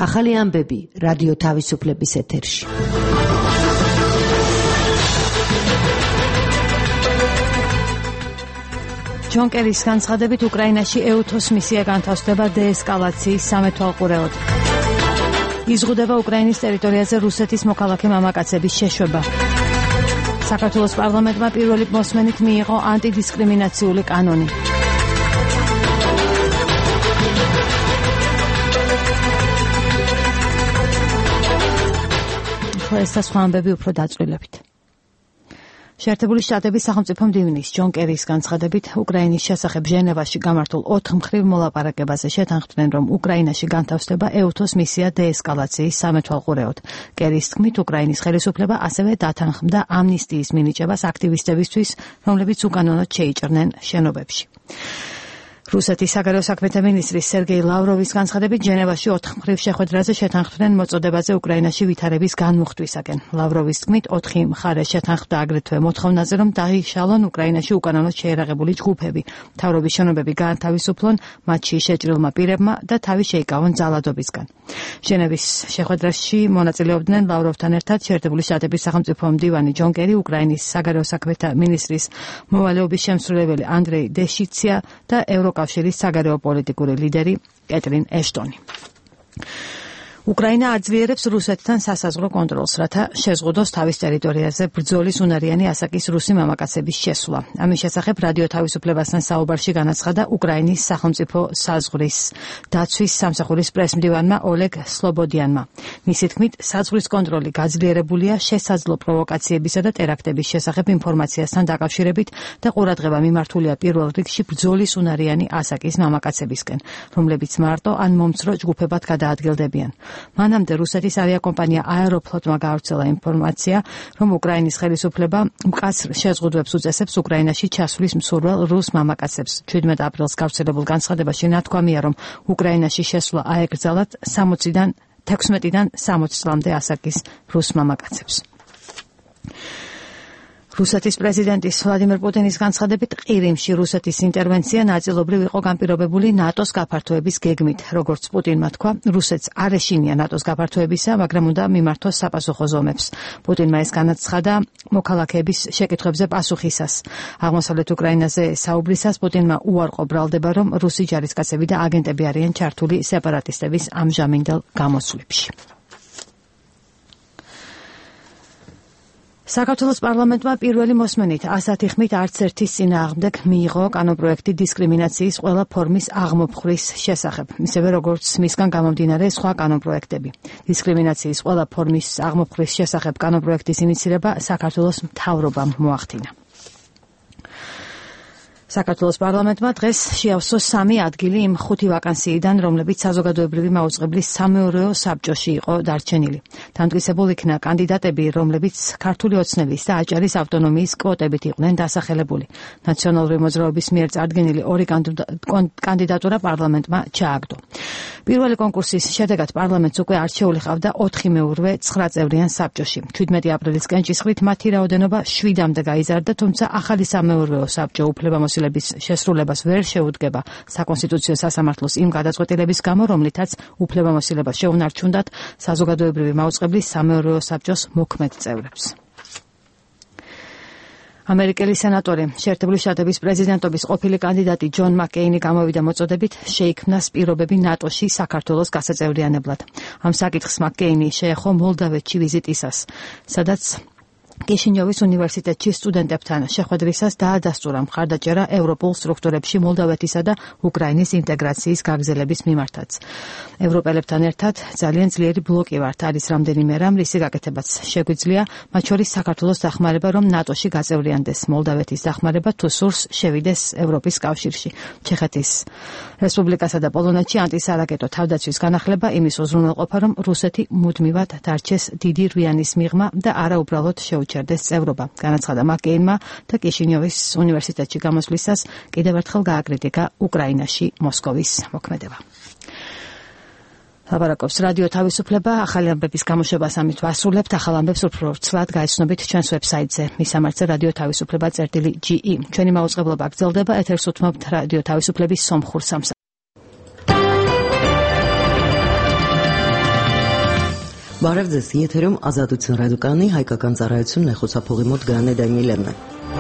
ახალი ამბები რადიო თავისუფლების ეთერში. ჯონ კერის განცხადებით უკრაინაში EUTOS მისია განთავსდება დეესკალაციის სამეთვალყურეოდ. იზღუდება უკრაინის ტერიტორიაზე რუსეთის მოქალაქე მამაკაცების შეშვება. საქართველოს პარლამენტმა პირველი მოსმენით მიიღო ანტიდისკრიმინაციული კანონი. ეს და სხვა ამბები უფრო დაწვრილებით. შეერთებული შტატების სახელმწიფო მდივნის ჯონ კერის განცხადებით უკრაინის შესახებ ჟენევაში გამართულ 4 მხრივ მოლაპარაკებაზე შეთანხმდნენ, რომ უკრაინაში განთავსდება EUTOS მისია დეესკალაციის სამეთვალყურეოდ. კერის თქმით, უკრაინის ხელისუფლება ასევე დათანხმდა ამნისტიის მინიჭებას აქტივისტებისთვის, რომლებიც უკანონოდ შეიჭრნენ შენობებში. რუსეთის საგარეო საქმეთა მინისტრის სერგეი ლავროვის განცხადებით, ჟენევაში 4 მხრივ შეხვედრაზე შეთანხმდნენ მოწოდებაზე უკრაინაში ვითარების განმუხტვისაკენ. ლავროვის თქმით, 4 მხარე შეთანხმდა აგრეთვე მოთხოვნაზე, რომ დაიშალონ უკრაინაში უკანონოდ შეერაღებული ჯგუფები, მთავრობის შენობები გაანთავისუფლონ მათში შეჭრილმა პირებმა და თავი შეიკავონ ძალადობისგან. ჟენევის შეხვედრაში მონაწილეობდნენ ლავროვთან ერთად შეერთებული შტატების სახელმწიფო მდივანი ჯონ კერი, უკრაინის საგარეო საქმეთა მინისტრის მოვალეობის შემსრულებელი ანდრეი დეშიცია და ევროკავშირის საგარეო პოლიტიკური ლიდერი კეტრინ ეშტონი. უკრაინა აძლიერებს რუსეთთან სასაზღვრო კონტროლს, რათა შეზღუდოს თავის ტერიტორიაზე ბრძოლის უნარიანი ასაკის რუსი მამაკაცების შესვლა. ამის შესახებ რადიო თავისუფლებასთან საუბარში განაცხადა უკრაინის სახელმწიფო საზღვრის დაცვის სამსახურის პრესმდივანმა ოლეგ სლობოდიანმა. მისი თქმით, საზღვრის კონტროლი გაძლიერებულია შესაძლო პროვოკაციებისა და ტერაქტების შესახებ ინფორმაციასთან დაკავშირებით და ყურადღება მიმართულია პირველ რიგში ბრძოლის უნარიანი ასაკის მამაკაცებისკენ, რომლებიც მარტო ან მომცრო ჯგუფებად გადაადგილდებიან. მანამდე რუსეთის ავიაკომპანია აეროფლოტმა გაავრცელა ინფორმაცია, რომ უკრაინის ხელისუფლება მკაცრ შეზღუდვებს უწესებს უკრაინაში ჩასვლის მსურველ რუს მამაკაცებს. 17 აპრილს გავრცელებულ განცხადებაში ნათქვამია, რომ უკრაინაში შესვლა აეკრძალათ 16-დან 60 წლამდე ასაკის რუს მამაკაცებს. რუსეთის პრეზიდენტის ვლადიმერ პუტინის განცხადებით, ყირიმში რუსეთის ინტერვენცია ნაწილობრივ იყო განპირობებული ნატოს გაფართოების გეგმით. როგორც პუტინმა თქვა, რუსეთს არ ეშინია ნატოს გაფართოებისა, მაგრამ უნდა მიმართოს საპასუხო ზომებს. პუტინმა ეს განაცხადა მოქალაქეების შეკითხვებზე პასუხისას. აღმოსავლეთ უკრაინაზე საუბრისას პუტინმა უარყო ბრალდება, რომ რუსი ჯარისკაცები და აგენტები არიან ჩართული სეპარატისტების ამჟამინდელ გამოსვლებში. საქართველოს პარლამენტმა პირველი მოსმენით 110 ხმით არც ერთის წინააღმდეგ მიიღო კანონპროექტი დისკრიმინაციის ყველა ფორმის აღმოფხვრის შესახებ, ისევე როგორც მისგან გამომდინარე სხვა კანონპროექტები. დისკრიმინაციის ყველა ფორმის აღმოფხვრის შესახებ კანონპროექტის ინიცირება საქართველოს მთავრობამ მოახდინა. საქართველოს პარლამენტმა დღეს შეავსო 3 ადგილი იმ 5 ვაკანსიიდან, რომლებიც საზოგადოებრივი მაუწყებლის სამეურვეო საბჭოში იყო დარჩენილი. დამტკიცებულ იქნა კანდიდატები, რომლებიც ქართული ოცნების და აჭარის ავტონომიის კვოტებით იყვნენ დასახელებული. ნაციონალური მოძრაობის მიერ წარდგენილი 2 კანდიდატურა პარლამენტმა ჩააგდო. პირველი კონკურსის შედეგად პარლამენტს უკვე არჩეული ჰყავდა 4 მეურვე 9 წევრიან საბჭოში. 17 აპრილის კენჭისყრით მათი რაოდენობა 7-მდე გაიზარდა, თუმცა ახალი სამეურვეო საბჭო უფლებამოსილების შესრულებას ვერ შეუდგება საკონსტიტუციო სასამართლოს იმ გადაწყვეტილების გამო, რომლითაც უფლებამოსილება შეუნარჩუნდათ საზოგადოებრივი მაუწყებლის სამეურვეო საბჭოს მოქმედ წევრებს. ამერიკელი სენატორი, შეერთებული შტატების პრეზიდენტობის ყოფილი კანდიდატი ჯონ მაკეინი გამოვიდა მოწოდებით შეიქმნას პირობები ნატოში საქართველოს გასაწევრიანებლად. ამ საკითხს მაკეინი შეეხო მოლდავეთში ვიზიტისას, სადაც კიშინიოვის უნივერსიტეტში სტუდენტებთან შეხვედრისას დაადასტურა მხარდაჭერა ევროპულ სტრუქტურებში მოლდავეთისა და უკრაინის ინტეგრაციის გაგრძელების მიმართაც. ევროპელებთან ერთად ძალიან ძლიერი ბლოკი ვართ, არის რამდენიმე რამ, რისი გაკეთებაც შეგვიძლია, მათ შორის საქართველოს დახმარება, რომ ნატოში გაწევრიანდეს, მოლდავეთის დახმარება თუ სურს შევიდეს ევროპის კავშირში. ჩეხეთის რესპუბლიკასა და პოლონეთში ანტისარაკეტო თავდაცვის განახლება იმის უზრუნველყოფა, რომ რუსეთი მუდმივად დარჩეს დიდი რვიანის მიღმა და არა უბრალოდ შეუჩერდეს წევრობა. განაცხადა მაკეინმა და კიშინიოვის უნივერსიტეტში გამოსვლისას კიდევ ერთხელ გააკრიტიკა უკრაინაში მოსკოვის მოქმედება. ლაპარაკობს რადიო თავისუფლება, ახალი ამბების გამოშვებას ამით ვასრულებთ. ახალ ამბებს უფრო ვრცლად გაიცნობით ჩვენს ვებსაიტზე, მისამართზე radio-tavisupleba.ge. ჩვენი მაუწყებლობა გრძელდება, ეთერს უთმობთ რადიო თავისუფლების სომხურ სამსახურს. Բարև ձեզ, եթերում Ազատություն ռադիոկայանի հայկական ծառայությունն է, խոսափողի մոտ Գարանե Դանիելյանն է։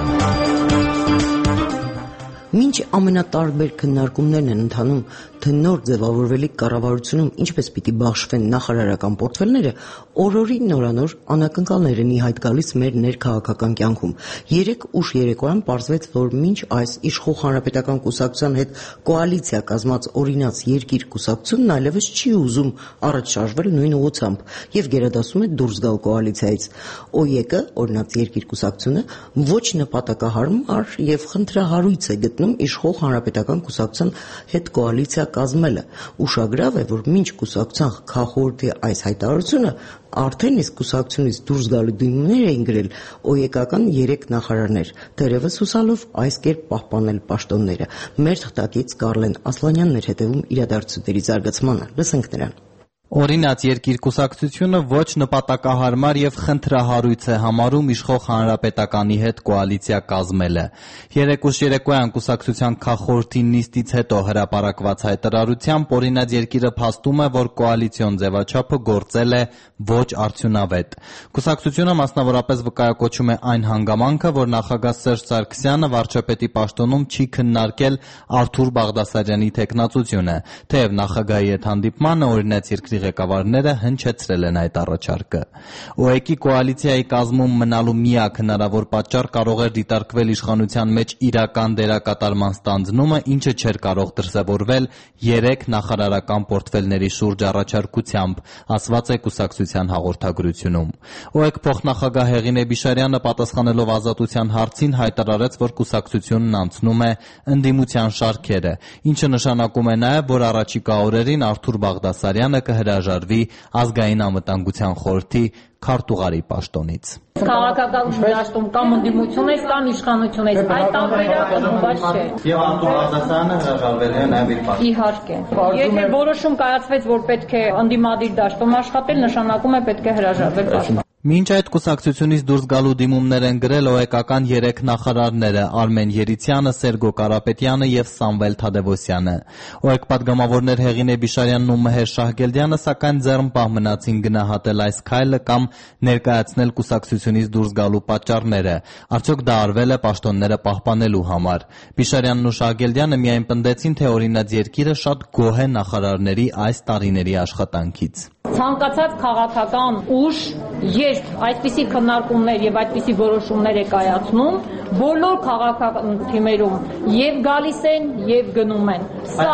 Մինչ ամենատարբեր քննարկումներն են ընթանում, թե նոր ձևավորվելիք կառավարությունում ինչպես պիտի բաշխվեն նախարարական պորտֆելները, օրորի նորանոր անակնկալներ են ի հայտ գալիս մեր ներքաղաքական կյանքում։ Երեկ ուշ երեկոյան պարզվեց, որ մինչ այս իշխող հանրապետական կուսակցության հետ կոալիցիա կազմած օրինաց երկիր կուսակցությունն այլևս չի ուզում առաջ շարժվել նույն ուղղությամբ եւ գերադասում է դուրս գալ կոալիցիայից։ ՕԵԿ, օրինաց երկիր կուսակցությունը, ոչ նպատակահարմար եւ խնդրահարույց է գտնում իշխող հանրապետական կուսակցության հետ կոալիցիա կազմելը։ Ուշագրավ է, որ մինչ կուսակցության քաղաքորդի այս հայտարարությունը արդեն իսկ կուսակցությունից դուրս գալու դիմումներ էին գրել ՕԵԿ-ական 3 նախարարներ, դերևս հուսալով այս կերպ պահպանել պաշտոնները։ Մեր թղթակից Կարլեն Ասլանյանն էր հետևում իրադարձությունների զարգացմանը։ Լսենք նրան։ Օրինաց երկիր կուսակցությունը ոչ նպատակահարմար եւ խնդրահարույց է համարում իշխող հանրապետականի հետ կոալիցիա կազմելը։ Երեկ ուշ երեկոյան կուսակցության քաղաքորդի նիստից հետո հրապարակված հայտարարությամբ օրինաց երկիրը փաստում է, որ կոալիցիոն ձևաչափը գործել է ոչ արդյունավետ։ Կուսակցությունը մասնավորապես վկայակոչում է այն հանգամանքը, որ նախագահ Սերժ Սարգսյանը վարչապետի պաշտոնում չի քննարկել Արթուր Բաղդասարյանի թեկնածությունը, թեև նախագահի հետ հանդիպմանը օրինաց երկրի ղեկավարները հնչեցրել են այդ առաջարկը։ ՕԵԿ-ի կոալիցիայի կազմում մնալու միակ հնարավոր պատճառ կարող էր դիտարկվել իշխանության մեջ իրական դերակատարման ստանձնումը, ինչը չէր կարող դրսևորվել 3 նախարարական պորտֆելների շուրջ առաջարկությամբ, ասված է կուսակցության հաղորդագրությունում։ ՕԵԿ փոխնախագահ Հեղինե Բիշարյանը պատասխանելով Ազատության հարցին հայտարարեց, որ կուսակցությունն անցնում է ընդդիմության շարքերը, ինչը նշանակում է նաև, որ առաջիկա օրերին Արթուր Բաղդասարյանը կհրաժարվի ազգային անվտանգության խորհրդի քարտուղարի պաշտոնից։ Քաղաքական դաշտում կամ ընդդիմություն ես, կամ իշխանություն ես, այդ տարբերակը բաց չէ։ Եվ Արթուր Բաղդասարյանը հրաժարվել է նաև իր պաշտոնից։ Իհարկե։ Եթե որոշում կայացվեց, որ պետք է ընդդիմադիր դաշտում աշխատել, նշանակում է պետք է հրաժարվել պաշտոնից։ Մինչ այդ կուսակցությունից դուրս գալու դիմումներ են գրել ՕԵԿ-ական 3 նախարարները՝ Արմեն Երիցյանը, Սերգո Կարապետյանը եւ Սամվել Թադևոսյանը։ ՕԵԿ պատգամավորներ Հեղինե Բիշարյանն ու Մհեր Շահգելդյանը սակայն ձեռնպահ մնացին գնահատել այս քայլը կամ ներկայացնել կուսակցությունից դուրս գալու պատճառները։ Արդյոք դա արվել է պաշտոնները պահպանելու համար։ Բիշարյանն ու Շահգելդյանը միայն պնդեցին, թե օրինաց երկիրը շատ գոհ է նախարարների այս տարիների աշխատանքից։ Ցանկացած քաղաքական ուժ, երբ այսպիսի քննարկումներ եւ այսպիսի որոշումներ է կայացնում, բոլոր քաղաքական թիմերում եւ գալիս են եւ գնում են։ Սա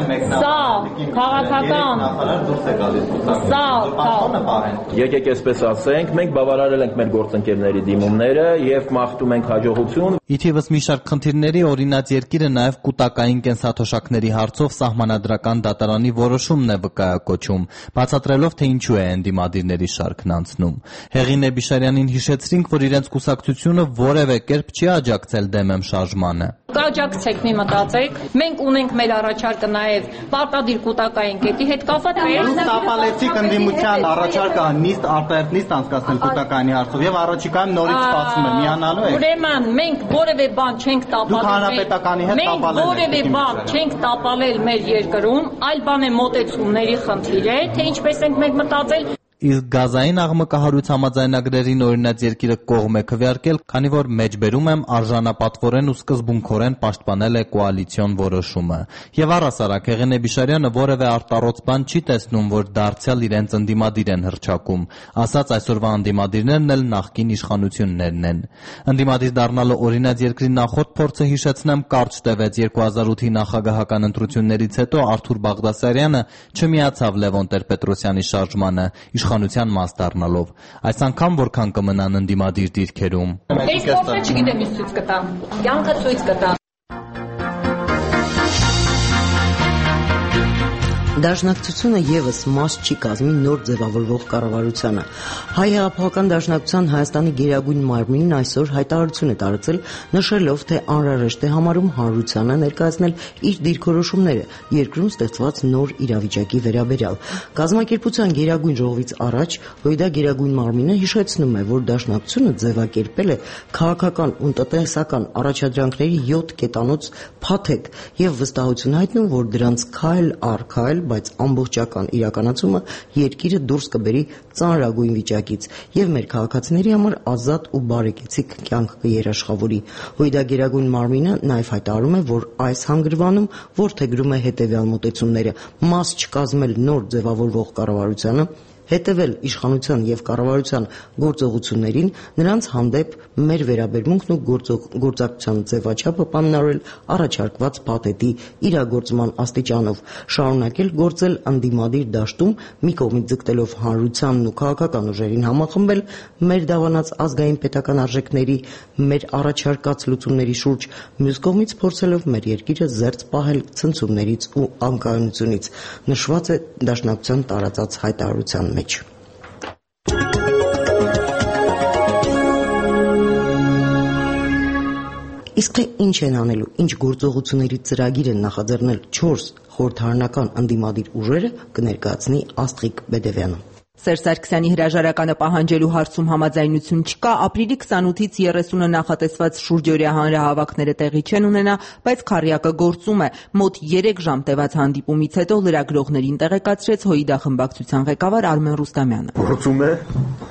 քաղաքական Եկեք այսպես ասենք, մենք բավարարել ենք մեր գործընկերների դիմումները եւ մաղթում ենք հաջողություն։ Իթիվս մի շարք խնդիրների օրինաց երկիրը նաև կուտակային կենսաթոշակների հարցով սահմանադրական դատարանի որոշումն է վկայակոչում, բացատրելով, թե ինչու է ընդդիմադիրների շարքն անցնում։ Հեղինե Բիշարյանին հիշեցրինք, որ իրենց կուսակցությունը որևէ կերպ չի աջակցել դեմեմ շարժմանը։ Կաջակցեք, մի մտածեք, մենք ունենք մեր առաջարկը նաև պարտադիր կուտակային կետի հետ կապված։ Տապալեցիք ընդդիմության առաջարկը նիստ արտահերթ նիստ անցկացնել կուտակայանի հարցով եւ առաջիկայում նորից սպասում է միանալու եք։ Ուրեմն մենք որևէ բան չենք տապալել։ Մենք որևէ բան չենք տապալել մեր երկրում, այլ բան է մոտեցումների խնդիր է, թե ինչպես ենք մենք մտածել։ Իսկ գազային աղմկահարույց համաձայնագրերին օրինաց երկիրը կողմ է քվեարկել, քանի որ մեջբերում եմ արժանապատվորեն ու սկզբունքորեն պաշտպանել է կոալիցիոն որոշումը։ Եվ առհասարակ Հեղինե Բիշարյանը որևէ արտառոց բան չի տեսնում, որ դարձյալ իրենց ընդդիմադիր են հռչակում, ասած այսօրվա ընդդիմադիրներն էլ նախկին իշխանություններն են։ Ընդդիմադիր դառնալու օրինաց երկրի նախորդ փորձը հիշեցնեմ կարճ տևեց 2008-ի նախագահական ընտրություններից հետո Արթուր Բաղդասարյանը չմիացավ Լևոն Տեր-Պետրոսյանի շարժմանը իշխանության մաս դառնալով։ Այս անգամ որքան կմնան ընդդիմադիր դիրքերում։ Այս փորձը չգիտեմ ինչ ցույց կտա։ Կյանքը ցույց կտա։ Դաշնակցությունը եւս մաս չի կազմի նոր ձևավորվող կառավարությանը։ Հայ հեղափոխական դաշնակցության Հայաստանի գերագույն մարմինն այսօր հայտարարություն է տարածել, նշելով, թե անհրաժեշտ է համարում հանրությանը ներկայացնել իր դիրքորոշումները երկրում ստեղծված նոր իրավիճակի վերաբերյալ։ Կազմակերպության գերագույն ժողովից առաջ ՀՅԴ գերագույն մարմինը հիշեցնում է, որ դաշնակցությունը ձևակերպել է քաղաքական ու տնտեսական առաջադրանքների 7 կետանոց փաթեթ եւ վստահություն հայտնում, որ դրանց քայլ առ քայլ բայց ամբողջական իրականացումը երկիրը դուրս կբերի ծանրագույն վիճակից եւ մեր քաղաքացիների համար ազատ ու բարեկեցիկ կյանք կերաշխավորի։ Հույդա Գերագույն մարմինը նաեւ հայտարարում է, որ այս հանգրվանում որդեգրում է հետեւյալ մոտեցումները՝ մաս չկազմել նոր ձևավորվող կառավարությանը, հետևել իշխանության եւ կառավարության գործողություններին, նրանց հանդեպ մեր վերաբերմունքն ու գործակցության ձևաչափը պայմանավորել առաջարկված փաթեթի իրագործման աստիճանով, շարունակել գործել ընդդիմադիր դաշտում, մի կողմից ձգտելով հանրությանն ու քաղաքական ուժերին համախմբել մեր դավանած ազգային պետական արժեքների, մեր առաջարկած լուծումների շուրջ, մյուս կողմից փորձելով մեր երկիրը զերծ պահել ցնցումներից ու անկայունությունից, նշված է Դաշնակցության տարածած հայտարարության մեջ։ Իսկ թե ինչ են անելու, ինչ գործողությունների ծրագիր են նախաձեռնել 4 խորհրդարանական ընդդիմադիր ուժերը, կներկայացնի Աստղիկ Բեդևյանը։ Սերժ Սարգսյանի հրաժարականը պահանջելու հարցում համաձայնություն չկա, ապրիլի 28-ից 30-ը նախատեսված շուրջօրյա հանրահավաքները տեղի չեն ունենա, բայց քառյակը գործում է։ Մոտ 3 ժամ տևած հանդիպումից հետո լրագրողներին տեղեկացրեց ՀՅԴ խմբակցության ղեկավար Արմեն Ռուստամյանը։ Գործում է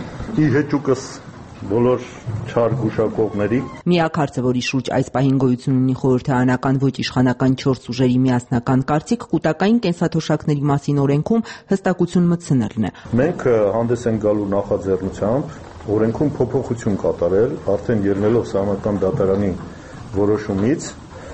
ի հեճուկս բոլոր չար գուշակողների։ Միակ հարցը, որի շուրջ այս պահին գոյություն ունի խորհրդարանական ոչ իշխանական 4 ուժերի միասնական կարծիք, կൂട്ടակային կենսաթոշակների մասին օրենքում հստակություն մտցնելն է։ Մենք հանդես ենք գալու նախաձեռնությամբ օրենքում փոփոխություն կատարել, արդեն ելնելով Սահմանադրական դատարանի որոշումից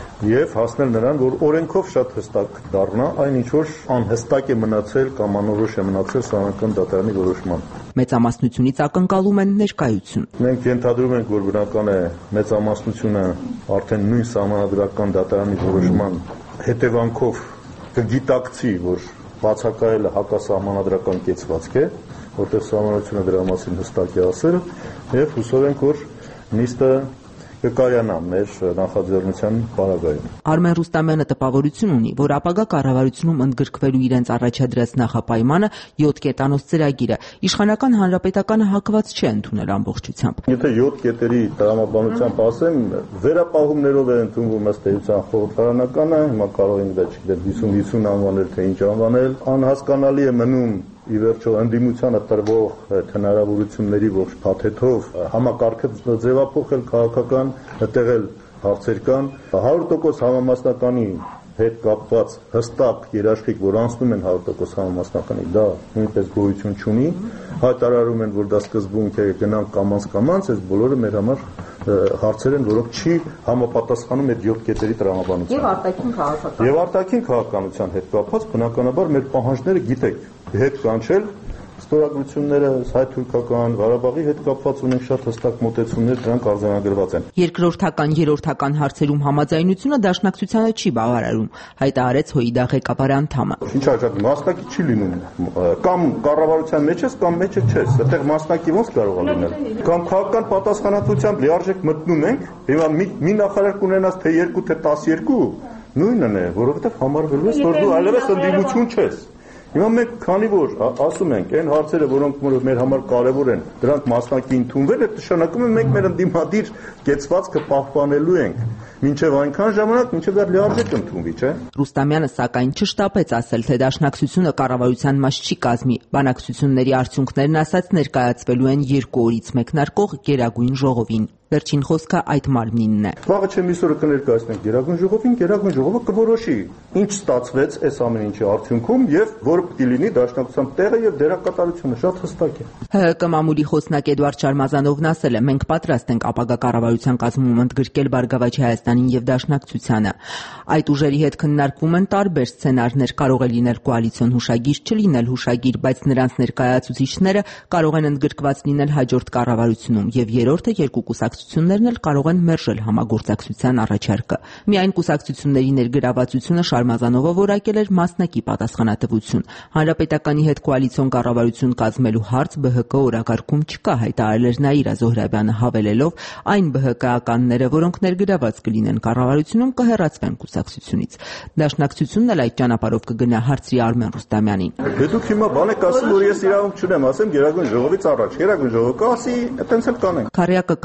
եւ հասնել նրան, որ օրենքով շատ հստակ դառնա այն ինչ որ անհստակ է մնացել կամ անորոշ է մնացել Սահմանադրական դատարանի որոշման։ Մեծամասնությունից ակնկալում են ներկայություն։ Մենք ենթադրում ենք, որ բնական է մեծամասնությունը արդեն նույն Սահմանադրական դատարանի որոշման հետևանքով կգիտակցի, որ բացակայելը հակասահմանադրական կեցվածք է, որտեղ Սահմանադրությունը դրա մասին հստակ է ասել, եւ հուսով ենք, որ նիստը կկայանա մեր նախաձեռնության պարագայում։ Արմեն Ռուստամյանը տպավորություն ունի, որ ապագա կառավարությունում ընդգրկվելու իրենց առաջադրած նախապայմանը 7 կետանոց ծրագիրը իշխանական հանրապետականը հակված չէ ընդունել ամբողջությամբ։ Եթե 7 կետերի տրամաբանությամբ ասեմ, վերապահումներով է ընդունվում ըստ էության խորհրդարանականը, հիմա կարող ենք դա չգիտեմ 50-50 անվանել թե ինչ անվանել, անհասկանալի է մնում ի վերջո ընդդիմությանը տրվող հնարավորությունների ողջ փաթեթով համակարգը ձևափոխել քաղաքական, տեղել հարցեր կան 100% համամասնականի հետ կապված հստակ երաշխիք, որ անցնում են 100% համամասնականի, դա նույնպես գոյություն չունի, հայտարարում են, որ դա սկզբունք է, գնանք կամաց, այս բոլորը մեր համար հարցեր են, որոնք չի համապատասխանում այդ 7 կետերի տրամաբանությանը։ Եվ արտաքին քաղաքականության հետ կապված բնականաբար մեր պահանջները գիտեք հետ կանչել ստորագրությունները հայ-թուրքական Ղարաբաղի հետ կապված ունենք շատ հստակ մոտեցումներ, դրանք արձանագրված են։ Երկրորդական, երրորդական հարցերում համաձայնությունը Դաշնակցությանը չի բավարարում, հայտարարեց ՀՅԴ ղեկավար անդամը։ Ինչ արժեք, մասնակի չի լինում։ Կամ կառավարության մեջ ես, կամ մեջը չես։ Այդտեղ մասնակի ոնց կարող է լինել։ Կամ քաղաքական պատասխանատվությամբ լիարժեք մտնում ենք, հիմա մի նախարար կունենաս թե 2 թե 12, նույնն է, որովհետև համարվելու է, որ դու այլևս ընդդիմություն չես։ Հիմա մենք քանի որ ասում ենք այն հարցերը, որոնք մեր համար կարևոր են, դրանք մասնակի ընդունվել է, նշանակում է մենք մեր ընդդիմադիր կեցվածքը պահպանելու ենք։ Մինչև այնքան ժամանակ, մինչև դա լիարժեք ընդունվի, չէ՞։ Ռուստամյանը սակայն չշտապեց ասել, թե Դաշնակցությունը կառավարության մաս չի կազմի։ Բանակցությունների արդյունքներն ասած ներկայացվելու են 2 օրից մեկնարկող Գերագույն ժողովին։ Վերջին խոսքը այդ մարմինն է։ Վաղը չեմ իսօրը կներկայացնենք Գերագույն ժողովին, Գերագույն ժողովը կորոշի ինչ ստացվեց այս ամեն ինչի արդյունքում եւ որ պիտի լինի Դաշնակցության տեղը եւ դերակատարությունը, շատ հստակ է։ ՀՀԿ մամուլի խոսնակ Էդուարդ Շարմազանովն ասել է. մենք պատրաստ ենք ապագա կառավարության կազմում ընդգրկել Բարգավաճ Հայաստանին եւ Դաշնակցությանը։ Այդ ուժերի հետ քննարկվում են տարբեր սցենարներ, կարող է լինել կոալիցիոն հուշագիր, չլինել հուշագիր, բայց նրանց ներկայացուցիչները կարող են ընդգրկված լինել հաջորդ կառավարությունում եւ երրորդը երկու կուսակցություններն էլ կարող են մերժել համագործակցության առաջարկը։ Միայն կուսակցությունների ներգրավվածությունը Շարմազանովը որակել էր մասնակի պատասխանատվություն։ Հանրապետականի հետ կոալիցիոն կառավարություն կազմելու հարց ԲՀԿ օրակարգում չկա, հայտարարել էր Նաիրա Զոհրաբյանը, հավելելով այն ԲՀԿ-ականները, որոնք ներգրաված կլինեն կառավարությունում, կհեռացվեն կուսակցությունից։ Դաշնակցությունն էլ այդ ճանապարհով կգնա, հարցրի Արմեն Ռուստամյանին։ Դուք հիմա բան եք ասում, որ ես իրավունք չունեմ, ասեմ Գերագույն ժողովից առաջ։ Գերագույն ժողովը կասի, այտենց էլ կանենք։ Քառյակը կարող է դա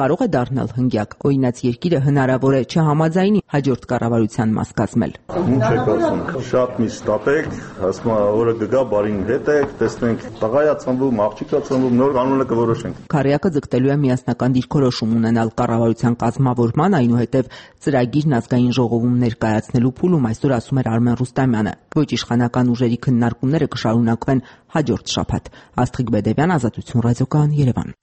դառնալ հնգյակ։ Օրինաց երկիրը հնարավոր է չհամաձայնի հաջորդ կառավարության մաս կազմել։ Ինչ եք ասում, շատ մի ստապեք, ասում օրը կգա բարին հետ եք, տեսնենք տղայա ծնվում, աղջիկա ծնվում, նոր կանոնը կորոշենք։ Քարյակը ձգտելու է միասնական դիրքորոշում ունենալ կառավարության կազմավորման, այնուհետև ծրագիրն ազգային ժողովում ներկայացնելու փուլում, այսօր ասում էր Արմեն Ռուստամյանը։ Ոչ իշխանական ուժերի քննարկումները կշարունակվեն հաջորդ շաբաթ։ Աստղիկ Բեդևյան, Ազատություն ռադիոկայան, Երևան։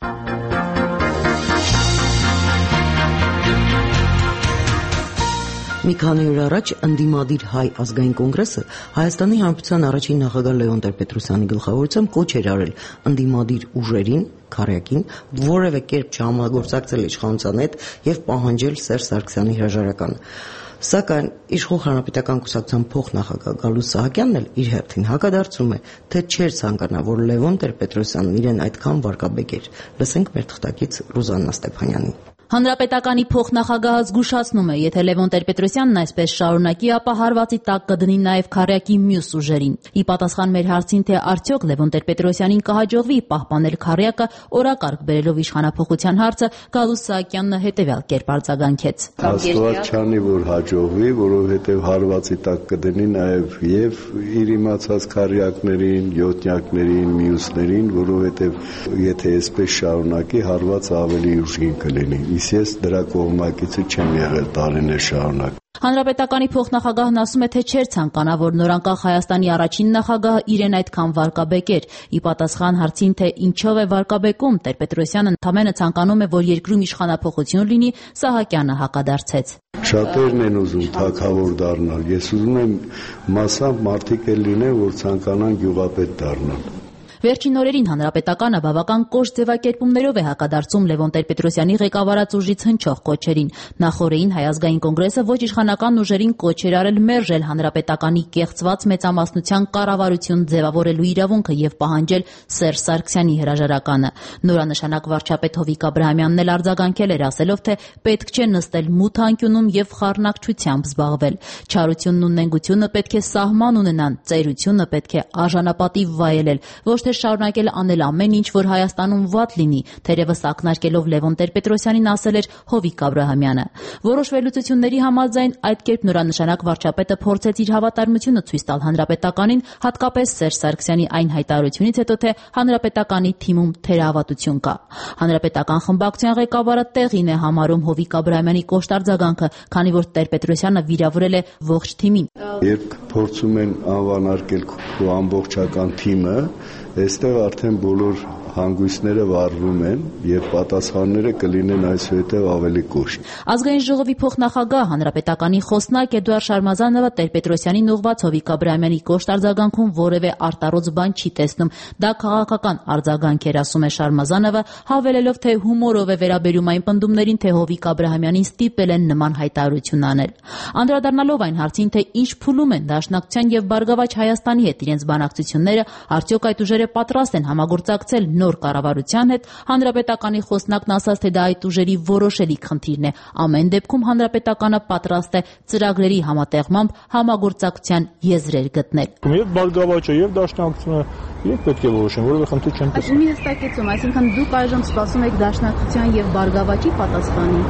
Մի քանի օր առաջ ընդդիմադիր հայ ազգային կոնգրեսը Հայաստանի Հանրապետության առաջին նախագահ Լևոն Տեր-Պետրոսյանի գլխավորությամբ կոչ էր արել ընդդիմադիր ուժերին, Քարյակին, որևէ կերպ չհամագործակցել իշխանության հետ եւ պահանջել Սերժ Սարգսյանի հրաժարականը։ Սակայն իշխող հանրապետական կուսակցության փոխնախագահ Գալուստ Սահակյանն էլ իր հերթին հակադարձում է, թե չէր ցանկանա, որ Լևոն Տեր-Պետրոսյանն իրեն այդքան վարկաբեկեր։ Լսենք մեր թղթակից Ռուզաննա Ստեփանյանին։ Հանրապետականի փոխնախագահը զգուշացնում է, եթե Լևոն Տեր-Պետրոսյանն այսպես շարունակի, ապա հարվածի տակ կդնի նաև Քարյակի մյուս ուժերին։ Ի պատասխան մեր հարցին, թե արդյոք Լևոն Տեր-Պետրոսյանին կհաջողվի պահպանել Քարյակը, օրակարգ բերելով իշխանափոխության հարցը, Գալուստ Սահակյանն հետևյալ կերպ արձագանքեց։ Աստված չանի, որ հաջողվի, որովհետև հարվածի տակ կդնի նաև եւ իր իմացած Քարյակներին, յոթնյակներին, մյուսներին, որովհետև եթե այսպես շարունակի, հարվածը ավելի ուժգին կլինի։ Ես դրա կողմնակիցը չեմ եղել տարիներ շարունակ։ Հանրապետականի փոխնախագահն ասում է, թե չէր ցանկանա, որ նորանկախ Հայաստանի առաջին նախագահը իրեն այդքան վարկաբեկեր։ Ի պատասխան հարցին, թե ինչով է վարկաբեկում, Տեր-Պետրոսյանը ընդամենը ցանկանում է, որ երկրում իշխանափոխություն լինի, Սահակյանը հակադարձեց։ Շատերն են ուզում թագավոր դառնալ։ Ես ուզում եմ մասամբ մարդիկ էլ լինեն, որ ցանկանան գյուղապետ դառնալ։ Վերջին օրերին Հանրապետականը բավական կոշտ ձևակերպումներով է հակադարձում Լևոն Տեր-Պետրոսյանի ղեկավարած ուժից հնչող կոչերին։ Նախորդին Հայ ազգային կոնգրեսը ոչ իշխանական ուժերին կոչ էր արել մերժել Հանրապետականի կեղծված մեծամասնության կառավարություն ձևավորելու իրավունքը եւ պահանջել Սերժ Սարգսյանի հրաժարականը։ Նորանշանակ վարչապետ Հովիկ Աբրահամյանն էլ արձագանքել էր, ասելով, թե պետք չէ նստել մութ անկյունում եւ խառնակչությամբ զբաղվել։ Չարությունն ու նենգությունը պետք է սահման ունենան, ծերությունը պետք է արժանապատիվ վայելել, ոչ թե շարունակել անել ամեն ինչ, որ Հայաստանում վատ լինի, թերևս ակնարկելով Լևոն Տեր-Պետրոսյանին ասել էր Հովիկ Աբրահամյանը։ Որոշ վերլուծությունների համաձայն այդ կերպ նորանշանակ վարչապետը փորձեց իր հավատարմությունը ցույց տալ Հանրապետականին, հատկապես Սերժ Սարգսյանի այն հայտարարությունից հետո, թե Հանրապետականի թիմում թերահավատություն կա։ Հանրապետական խմբակցության ղեկավարը տեղին է համարում Հովիկ Աբրահամյանի կոշտ արձագանքը, քանի որ Տեր-Պետրոսյանը վիրավորել է ողջ թիմին։ Երբ փորձում են անվանարկել քո ամբողջական թիմը, այստեղ արդեն բոլոր հանգույցները վառվում են եւ պատասխանները կլինեն այսուհետեւ ավելի կոշտ։ Ազգային ժողովի փոխնախագահ հանրապետականի խոսնակ Էդուարդ Շարմազանովը Տեր-Պետրոսյանին ուղղված Հովիկ Աբրահամյանի կոշտ արձագանքում որևէ արտառոց բան չի տեսնում։ Դա քաղաքական արձագանք էր, ասում է Շարմազանովը, հավելելով, թե հումորով է վերաբերում այն պնդումներին, թե Հովիկ Աբրահամյանին ստիպել են նման հայտարարություն անել։ Անդրադառնալով այն հարցին, թե ինչ փուլում են Դաշնակցության եւ Բարգավաճ Հայաստանի հետ իրենց բանակցությունները, արդյոք այդ ուժերը պատրաստ են համագործակցել նոր կառավարության հետ, հանրապետականի խոսնակն ասաց, թե դա այդ ուժերի որոշելի խնդիրն է։ Ամեն դեպքում հանրապետականը պատրաստ է ծրագրերի համատեղմամբ համագործակցության եզրեր գտնել։ Եվ Բարգավաճը եւ Դաշնակցությունը եւ պետք է որոշեն, որովհետեւ խնդիր չեն տեսնում։ Մի հստակեցում, այսինքն դուք այժմ սպասում եք Դաշնակցության եւ Բարգավաճի պատասխանին։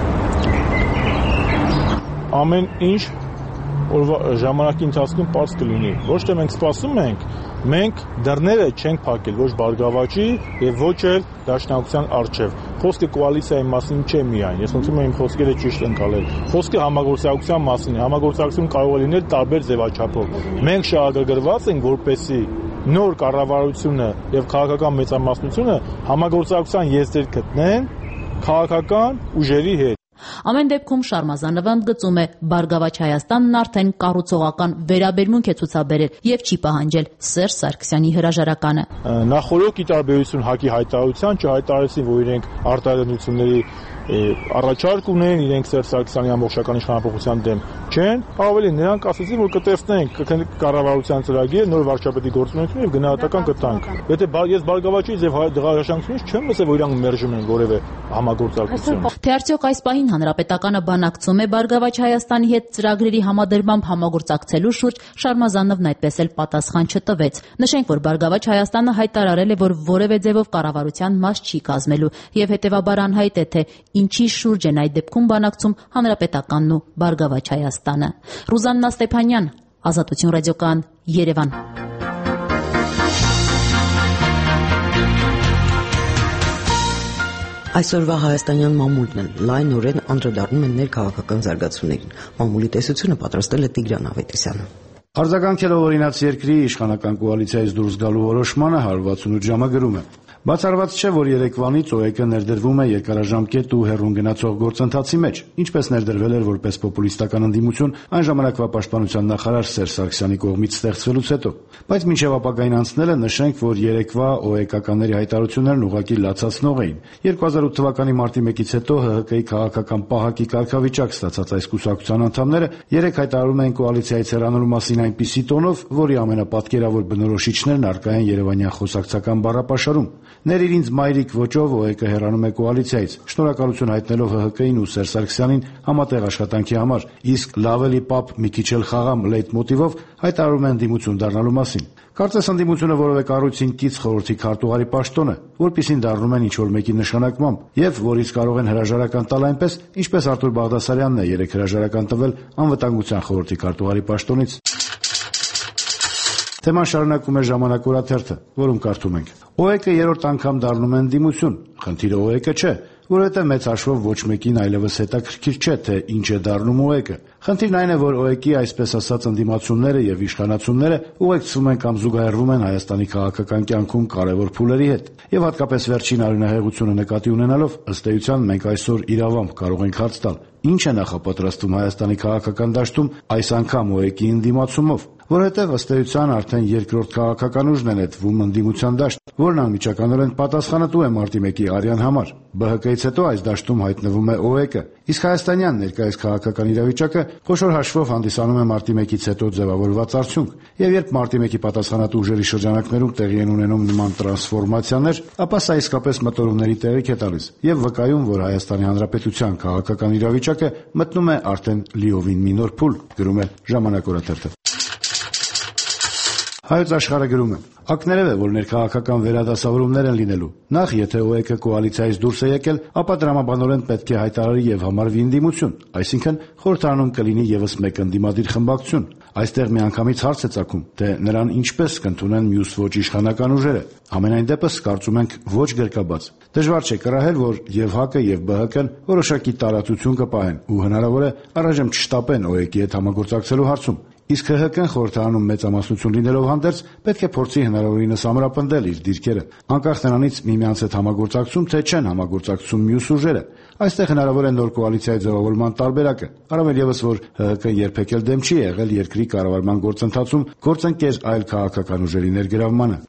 Ամեն ինչ ժամանակի ընթացքում պարզ կլինի։ Ոչ թե մենք սպասում ենք, մենք դռները չենք փակել ոչ Բարգավաճի եւ ոչ էլ Դաշնակցության առջեւ։ Խոսքը կոալիցիայի մասին չէ միայն։ Ես խնդրում եմ իմ խոսքերը ճիշտ ընկալել։ Խոսքը համագործակցության մասին է։ Համագործակցություն կարող է լինել տարբեր ձևաչափով։ Մենք շահագրգռված ենք, որպեսզի նոր կառավարությունը եւ քաղաքական մեծամասնությունը համագործակցության եզրեր գտնեն քաղաքական ուժերի հետ։ Ամեն դեպքում Շարմազանովը ընդգծում է, Բարգավաճ Հայաստանն արդեն կառուցողական վերաբերմունք է ցուցաբերել եւ չի պահանջել Սերժ Սարգսյանի հրաժարականը։ Նախորդ ի տարբերություն ՀԱԿ-ի հայտարարության չհայտարարեցին, որ իրենք արտահայտությունների առաջարկ ունեն, իրենք Սերժ Սարգսյանի ամբողջական իշխանապողության դեմ Չեն, ավելի նրանք ասացին, որ կտեսնենք կառավարության ծրագիր, նոր վարչապետի գործունեությունը եւ գնահատական կտանք։ Եթե ես Բարգավաճից եւ Դղարաշանքից չեմ լսել, որ իրանք մերժում են որևէ համագործակցություն։ Թե արդյոք այս պահին Հանրապետականը բանակցում է Բարգավաճ Հայաստանի հետ ծրագրերի համադրմամբ համագործակցելու շուրջ, Շարմազանովն այդպես էլ պատասխան չտվեց։ Նշենք, որ Բարգավաճ Հայաստանը հայտարարել է, որ որևէ ձևով կառավարության մաս չի կազմելու եւ հետեւաբար անհայտ է, թե ինչի շուրջ են այդ դեպքում բանակցում Հանրապետականն ու Բարգավաճ Հայաստանը։ Ռուզաննա Ստեփանյան, Ազատություն ռադիոկայան, Երևան։ Այսօրվա հայաստանյան մամուլն էլ լայնորեն անդրադառնում են ներքաղաքական զարգացումներին։ Մամուլի տեսությունը պատրաստել է Տիգրան Ավետիսյանը։ Արձագանքելով օրինաց երկրի իշխանական կոալիցիայից դուրս գալու որոշմանը 168 ժամը գրում է. Բացառված չէ, որ երեկվանից ՕԵԿ-ը ներդրվում է երկարաժամկետ ու հեռուն գնացող գործընթացի մեջ, ինչպես ներդրվել էր որպես պոպուլիստական ընդդիմություն այն ժամանակվա պաշտպանության նախարար Սերժ Սարգսյանի կողմից ստեղծվելուց հետո։ Բայց մինչև ապագային անցնելը նշենք, որ երեկվա ՕԵԿ-ականների հայտարարություններն ուղղակի լացացնող էին։ 2008 թվականի մարտի 1-ից հետո ՀՀԿ-ի քաղաքական պահակի կարգավիճակ ստացած այս կուսակցության անդամները երեք հայտարարում էին կոալիցիայից հեռանալու մասին այնպիսի տոնով, որի ամենապատկերավոր բնորոշիչներն առկա են երևանյան խոսակցական բառապաշարում։ Ներիր ինձ մայրիկ ոճով ՕԵԿ-ը հեռանում է կոալիցիայից, շնորհակալություն հայտնելով ՀՀԿ-ին ու Սերժ Սարգսյանին համատեղ աշխատանքի համար, իսկ լավելի պապ մի քիչ էլ խաղամ լեյտմոտիվով հայտարարում են ընդդիմություն դառնալու մասին։ Կարծես ընդդիմությունը որևէ կառույցին կից խորհրդի քարտուղարի պաշտոն է, որպիսին դառնում են ինչ-որ մեկի նշանակմամբ, եւ որից կարող են հրաժարական տալ այնպես, ինչպես Արտուր Բաղդասարյանն է երեք հրաժարական տվել անվտանգության խորհրդի քարտուղարի պաշտոնից։ Թեման շարունակում է Ժամանակ օրաթերթը, որում կարդում ենք. ՕԵԿ-ը երրորդ անգամ դառնում է ընդդիմություն։ Խնդիրը ՕԵԿ-ը չէ, որովհետև մեծ հաշվով ոչ մեկին այլևս հետաքրքիր չէ, թե ինչ է դառնում ՕԵԿ-ը։ Խնդիրն այն է, որ ՕԵԿ-ի այսպես ասած ընդդիմացումները եւ իշխանացումները ուղեկցվում են կամ զուգահեռվում են Հայաստանի քաղաքական կյանքում կարևոր փուլերի հետ։ Եվ հատկապես վերջին արյունահեղությունը նկատի ունենալով, ըստ էության մենք այսօր իրավամբ կարող ենք հարց տալ. ինչ է նախապատրաստվում Հայաստանի քաղաքական դաշտում այս անգամ ՕԵԿ-ի ընդդիմացումով, որովհետև ըստ էության արդեն երկրորդ քաղաքական ուժն է նետվում ընդդիմության դաշտ, որն անմիջականորեն պատասխանատու է մարտի 1-ի արյան համար։ ԲՀԿ-ից հետո այս դաշտում հայտնվում է ՕԵԿ-ը, իսկ հայաստանյան ներկայիս քաղաքական իրավիճակը խոշոր հաշվով հանդիսանում է մարտի 1-ից հետո ձևավորված արդյունք, եւ երբ մարտի 1-ի պատասխանատու ուժերի շրջանակներում տեղի են ունենում նման տրանսֆորմացիաներ, ապա սա իսկապես մտորումների տեղիք է տալիս եւ վկայում, որ Հայաստանի Հանրապետության քաղաքական իրավիճակը մտնում է արդեն լիովին մի նոր փուլ, գրում է Ժամանակ օրաթերթը։ Հայոց աշխարհը գրում է. Ակներև է, որ ներքաղաքական վերադասավորումներ են լինելու։ Նախ, եթե ՕԵԿ-ը կոալիցիայից դուրս է եկել, ապա դրամաբանորեն պետք է հայտարարի եւ համարվի ընդդիմություն, այսինքն խորհրդարանում կլինի եւս մեկ ընդդիմադիր խմբակցություն։ Այստեղ միանգամից հարց է ծագում, թե նրան ինչպես կընդունեն մյուս ոչ իշխանական ուժերը։ Համենայն դեպս կարծում ենք ոչ գրկաբաց։ Դժվար չէ կռահել, որ եւ ՀԱԿ-ը եւ ԲՀԿ-ն որոշակի տարածություն կպահեն ու հնարավոր է առայժմ չշտապեն ՕԵԿ-ի հետ համագործակցելու հարցում։ Իսկ ՀՀԿ-ն խորհրդարանում մեծամասնություն լինելով հանդերձ պետք է փորձի հնարավորինս ամրապնդել իր դիրքերը, անկախ նրանից միմյանց հետ համագործակցում թե չեն համագործակցում մյուս ուժերը։ Այստեղ հնարավոր է նոր կոալիցիայի ձևավորման տարբերակը, առավել եւս որ ՀՀԿ-ն երբեք էլ դեմ չի եղել երկրի կառավարման գործընթացում գործընկեր այլ քաղաքական ուժերի ներգրավմանը։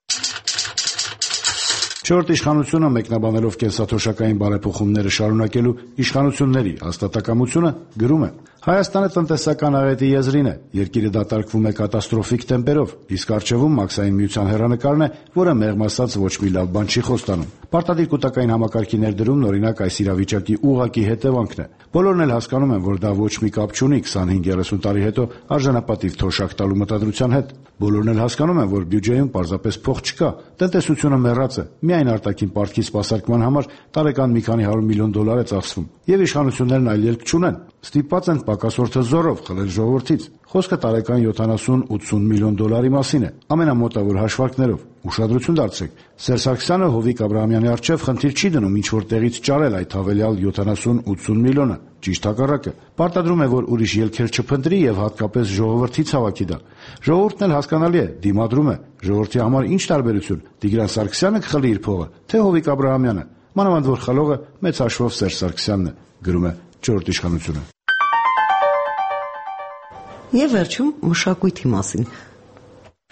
Չորրորդ իշխանությունը մեկնաբանելով կենսաթոշակային բարեփոխումները շարունակելու իշխանությունների հաստատակամությունը գրում է. Հայաստանը տնտեսական աղետի եզրին է, երկիրը դատարկվում է կատաստրոֆիկ տեմպերով, իսկ առջևում Մաքսային միության հեռանկարն է, որը մեղմ ասած ոչ մի լավ բան չի խոստանում։ Պարտադիր կൂട്ടակային համակարգի ներդրումն օրինակ այս իրավիճակի ուղղակի հետևանքն է։ Բոլորն էլ հասկանում են, որ դա ոչ մի կապ չունի 25-30 տարի հետո արժանապատիվ թոշակ տալու մտադրության հետ։ Բոլորն էլ հասկանում են, որ բյուջեում պարզապես փող չկա, տնտեսությունը մեռած է, միայն արտաքին պարտքի սպասարկման համար տարեկան մի քանի 100 միլիոն դոլար է ծախսվում, եւ իշխանություններն այլ ելք չունեն, ստիպված են պակասորդը զորով խլել ժողովրդից։ Խոսքը տարեկան 70-80 միլիոն դոլարի մասին է, ամենամոտավոր հաշվարկներով։ Ուշադրություն դարձրեք, Սերժ Սարգսյանը Հովիկ Աբրահամյանի առջև խնդիր չի դնում ինչ-որ տեղից ճարել այդ հավելյալ 70-80 միլիոնը, ճիշտ հակառակը։ Պարտադրում է, որ ուրիշ ելքեր չփնտրի եւ հատկապես ժողովրդի ցավակի դա։ Ժողովուրդն էլ հասկանալի է, դիմադրում է։ Ժողովրդի համար ինչ տարբերություն՝ Տիգրան Սարգսյանը կխլի իր փողը, թե Հովիկ Աբրահամյանը։ Մանավանդ որ խլողը մեծ հաշվով Սերժ Սարգսյանն է, գրում է Չորրորդ իշխանությունը։ Եվ վերջում մշակույթի մասին։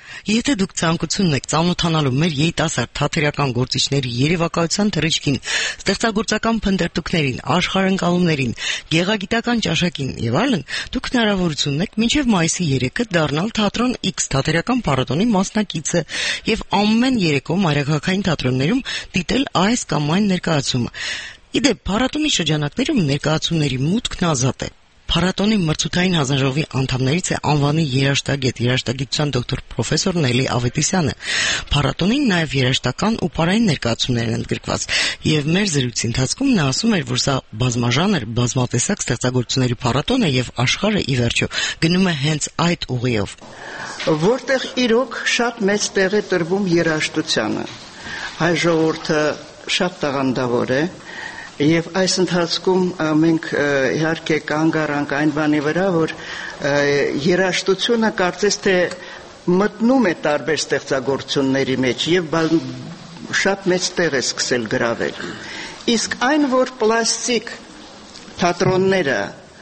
Եթե դուք ցանկություն եք ծանոթանալու մեր երիտասարդ թատերական գործիչների երևակայության թռիչքին, ստեղծագործական փնտրտուքներին, աշխարհընկալումներին, գեղագիտական ճաշակին եւ այլն, դուք հնարավորություն ունեք մինչեւ մայիսի 3-ը դառնալ Թատրոն X թատերական փառատոնի մասնակիցը եւ ամեն երեկո մայրաքաղաքային թատրոններում դիտել այս կամ այն ներկայացումը։ Իդեպ փառատոնի շրջանակներում ներկայացումների մուտքն ազատ է։ Փառատոնի մրցութային հանձնաժողովի անդամներից է անվանի երաժշտագետ, երաժշտագիտության դոկտոր պրոֆեսոր Նելի Ավետիսյանը։ Փառատոնին նաև երաժշտական ու պարային ներկայացումներ են ընդգրկված, եւ մեր զրույցի ընթացքում նա ասում էր, որ սա բազմաժանր, բազմատեսակ ստեղծագործությունների փառատոն է եւ աշխարհը ի վերջո գնում է հենց այդ ուղիով, որտեղ իրոք շատ մեծ տեղ է տրվում երաժշտությանը։ Հայ ժողովուրդը շատ տաղանդավոր է։ Եվ այս ընթացքում մենք իհարկե կանգ առանք այն բանի վրա, որ երաժշտությունը կարծես թե մտնում է տարբեր ստեղծագործությունների մեջ եւ շատ մեծ տեղ է սկսել գրավել։ Իսկ այն, որ պլաստիկ թատրոնները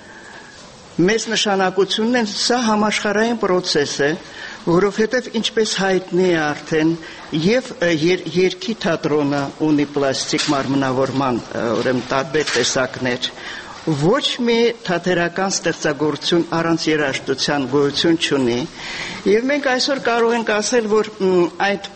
մեծ նշանակություն են, սա համաշխարհային process է, որովհետև ինչպես հայտնի է արդեն եւ երկի թատրոնը ունի պլաստիկ մարմնավորման ուրեմն տարբեր տեսակներ, ոչ մի թատերական ստեղծագործություն առանց երաժշտության գոյություն չունի, եւ մենք այսօր կարող ենք ասել, որ այդ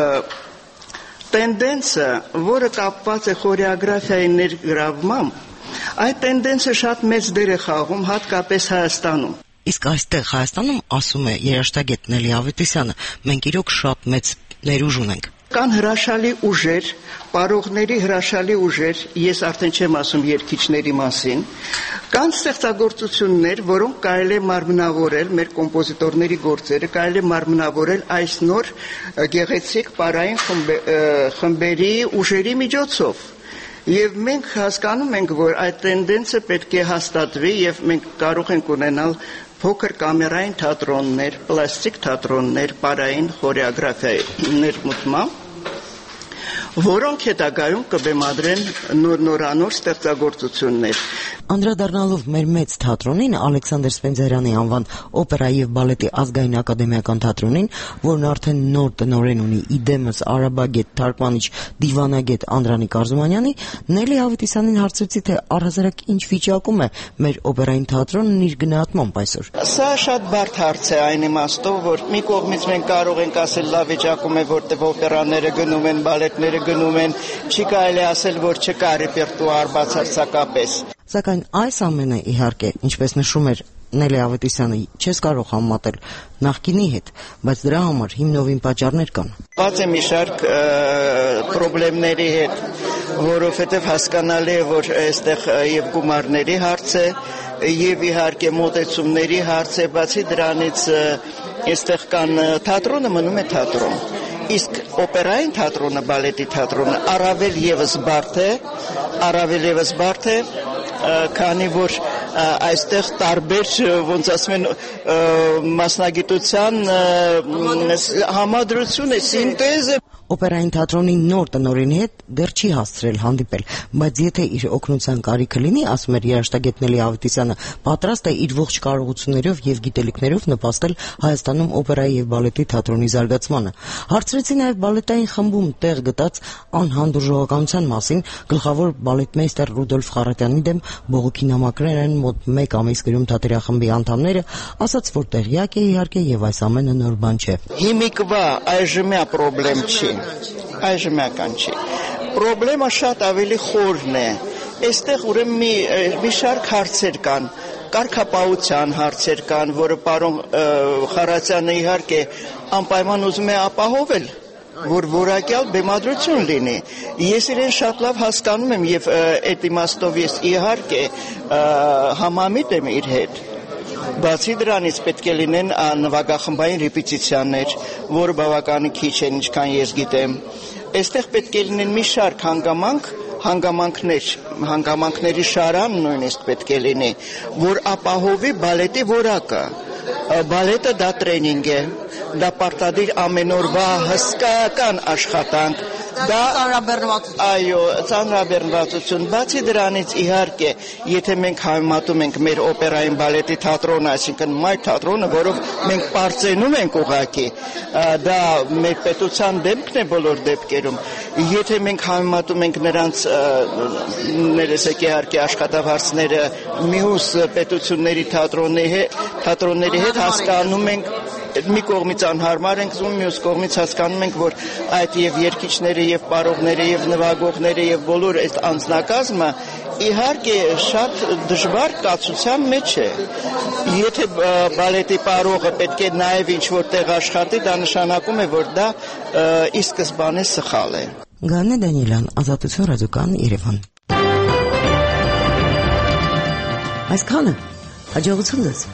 տենդենսը, որը կապված է խորեոգրաֆիայի ներգրավմամբ, այդ տենդենսը շատ մեծ դեր է խաղում հատկապես Հայաստանում։ Իսկ այստեղ Հայաստանում, ասում է երաժշտագետ Նելի Ավետիսյանը, մենք իրոք շատ մեծ ներուժ ունենք։ Կան հրաշալի ուժեր, պարողների հրաշալի ուժեր, ես արդեն չեմ ասում երգիչների մասին, կան ստեղծագործություններ, որոնք կարելի է մարմնավորել, մեր կոմպոզիտորների գործերը կարելի է մարմնավորել այս նոր գեղեցիկ պարային խմբերի ուժերի միջոցով։ Եվ մենք հասկանում ենք, որ այդ տենդենսը պետք է հաստատվի եւ մենք կարող ենք ունենալ փոքր կամերային թատրոններ, պլաստիկ թատրոններ, պարային խորեոգրաֆիայի ներմուծմամբ, որոնք հետագայում կբեմադրեն նորանոր ստեղծագործություններ։ Անդրադառնալով մեր մեծ թատրոնին, Ալեքսանդր Սպենդիարյանի անվան օպերա եւ բալետի ազգային ակադեմիական թատրոնին, որն արդեն նոր տնօրեն ունի իդեմս արաբագետ, թարգմանիչ, դիվանագետ Անդրանիկ Արզումանյանի, Նելի Ավետիսյանին հարցրեցի, թե առհասարակ ինչ վիճակում է մեր օպերային թատրոնն իր գնահատմամբ այսօր։ Սա շատ բարդ հարց է այն իմաստով, որ մի կողմից մենք կարող ենք ասել լավ վիճակում է, որտեղ օպերաները գնում են, բալետները գնում են, չի կարելի ասել, որ չկա ռեպերտուար բացարձակապես։ Սակայն այս ամենը իհարկե, ինչպես նշում էր Նելի Ավետիսյանը, չես կարող համեմատել նախկինի հետ, բայց դրա համար հիմնովին պատճառներ կան։ Բաց է մի շարք խնդիրների հետ, որովհետև հասկանալի է, որ այստեղ եւ գումարների հարց է, եւ իհարկե մոտեցումների հարց է, բացի դրանից այստեղ կան թատրոնը մնում է թատրոն։ Իսկ օպերային թատրոնը, բալետի թատրոնը առավել եւս բարդ է, քանի որ այստեղ տարբեր, ոնց ասում են, մասնագիտության համադրություն է, սինտեզ է։ Օպերային թատրոնի նոր տնօրենի հետ դեռ չի հասցրել հանդիպել, բայց եթե իր օգնության կարիքը լինի, ասում էր երաժշտագետ Նելի Ավետիսյանը, պատրաստ է իր ողջ կարողություններով եւ գիտելիքներով նպաստել Հայաստանում օպերայի եւ բալետի թատրոնի զարգացմանը։ Հարցրեցի նաեւ բալետային խմբում տեղ գտած անհանդուրժողականության մասին, գլխավոր բալետմեյստեր Ռուդոլֆ Խառատյանի դեմ բողոքի նամակներ են մոտ 1 ամիս գրում թատերախմբի անդամները, ասաց, որ տեղյակ է իհարկե եւ այս ամենը նոր բան չէ։ Հիմիկվա այժմյա խնդրեմ չի, այժմյական չի։ Խնդրեմը շատ ավելի խորն է։ Այստեղ ուրեմն մի շարք հարցեր կան, կարգապահության հարցեր կան, որը պարոն Խառատյանը իհարկե անպայման ուզում է ապահովել, որ որակյալ բեմադրություն լինի։ Ես իրեն շատ լավ հասկանում եմ եւ այդ իմաստով ես իհարկե համամիտ եմ իր հետ։ Բացի դրանից պետք է լինեն նվագախմբային ռեպետիցիաներ, որը բավականին քիչ են, ինչքան ես գիտեմ։ Այստեղ պետք է լինեն մի շարք հանգամանքների շարան նույնիսկ պետք է լինի, որ ապահովի բալետի որակը։ Բալետը դա տրենինգ է, դա պարտադիր ամեն օրվա հսկայական աշխատանք, Դա այո, ծանրաբեռնվածություն։ Բացի դրանից իհարկե, եթե մենք համեմատում ենք մեր օպերային բալետի թատրոնը, այսինքն մայր թատրոնը, որով մենք պարծենում ենք ուղղակի, դա մեր պետության դեպքն է բոլոր դեպքերում։ Եթե մենք համեմատում ենք նրանց ներեցեք իհարկե աշխատավարձները մյուս պետությունների թատրոնների հետ, հասկանում ենք մի կողմից անհարմար ենք զում, մյուս կողմից հասկանում ենք, որ այդ եւ երգիչները եւ պարողները եւ նվագողները եւ բոլոր այդ անձնակազմը իհարկե շատ դժվար կացության մեջ է։ Եթե բալետի պարողը պետք է նաեւ ինչ-որ տեղ աշխատի, դա նշանակում է, որ դա ի սկզբանե սխալ է։ Գանե Դանիելյան, Ազատություն ռադիոկան, Երևան։ Այսքանը հաջողություն ձեզ։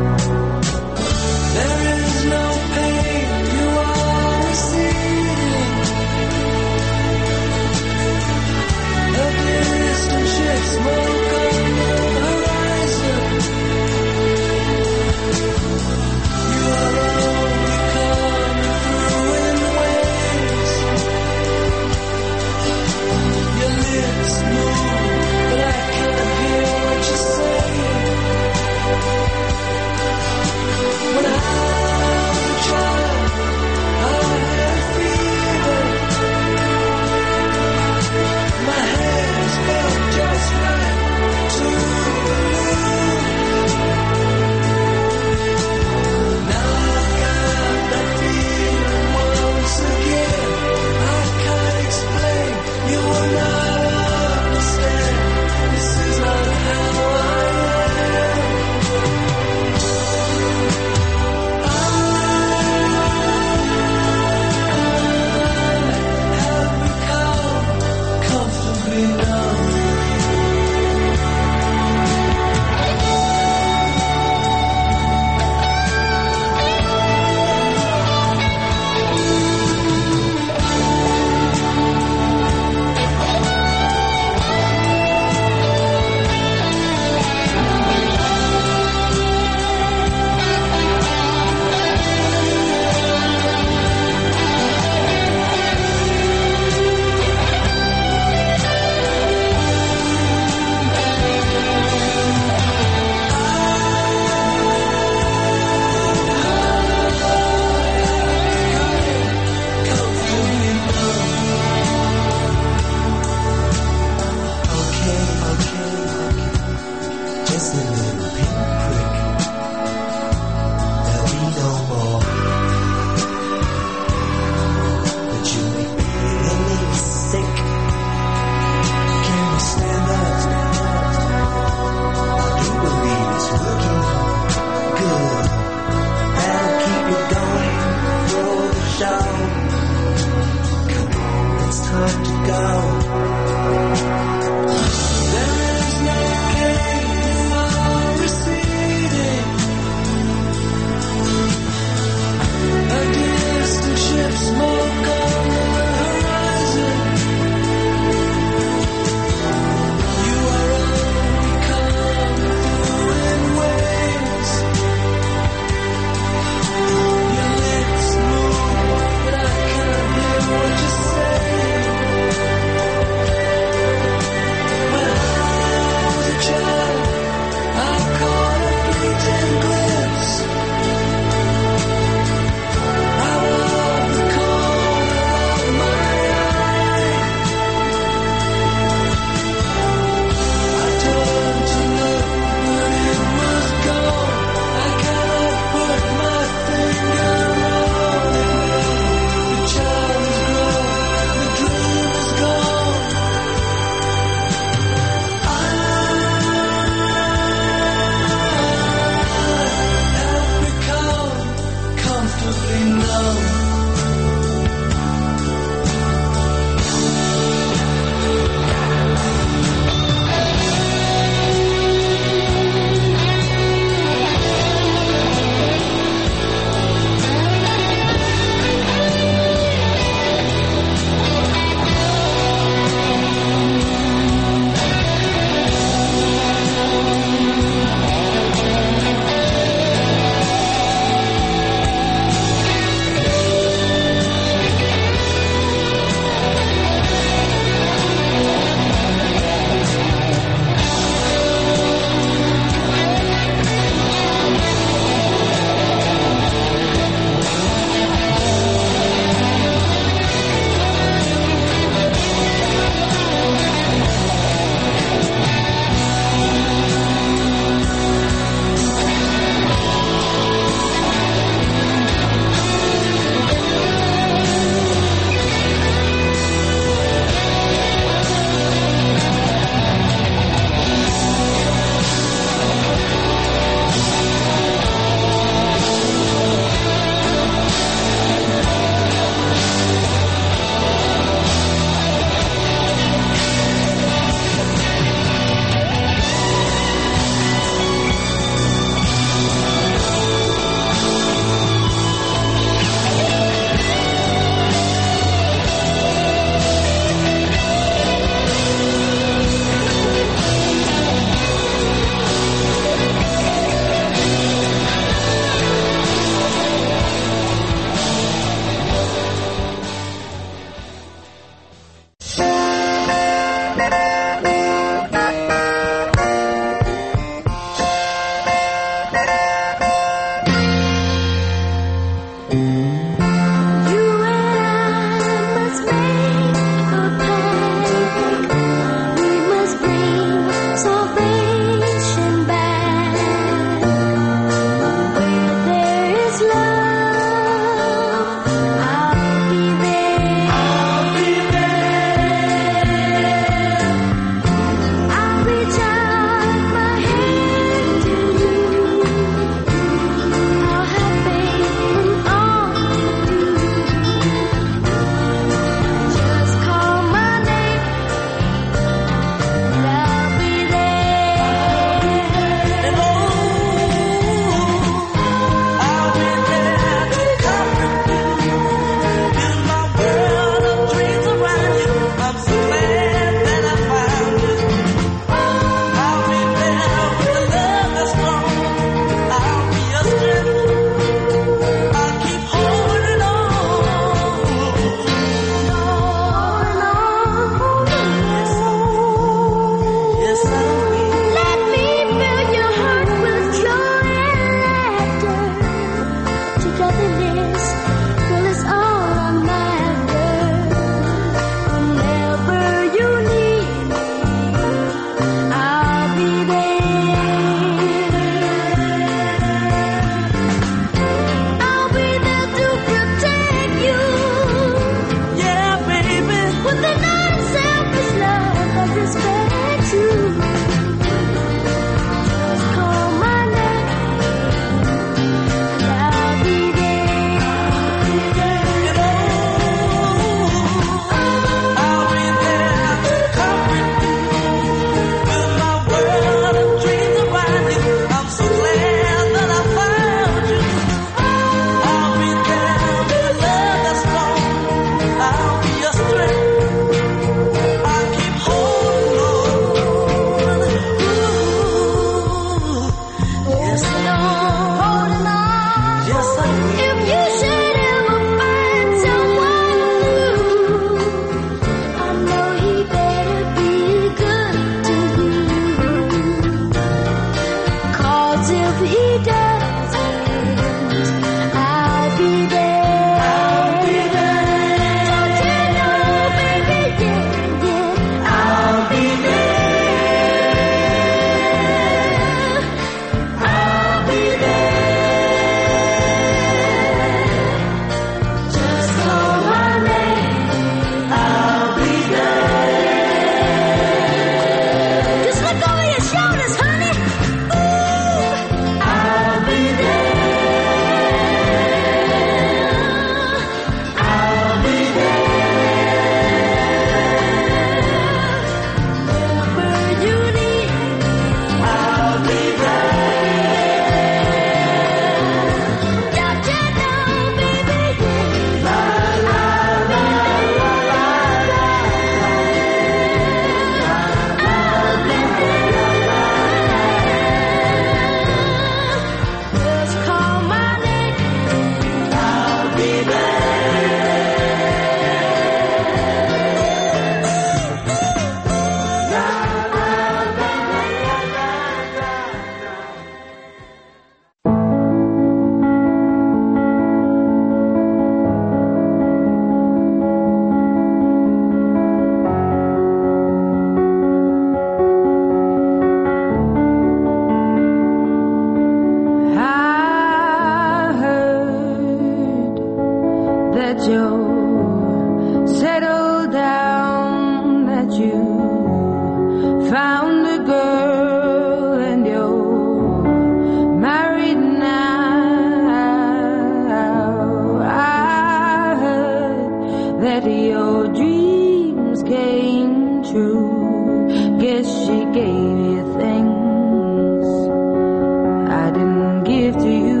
true. Guess she gave you things I didn't give to you.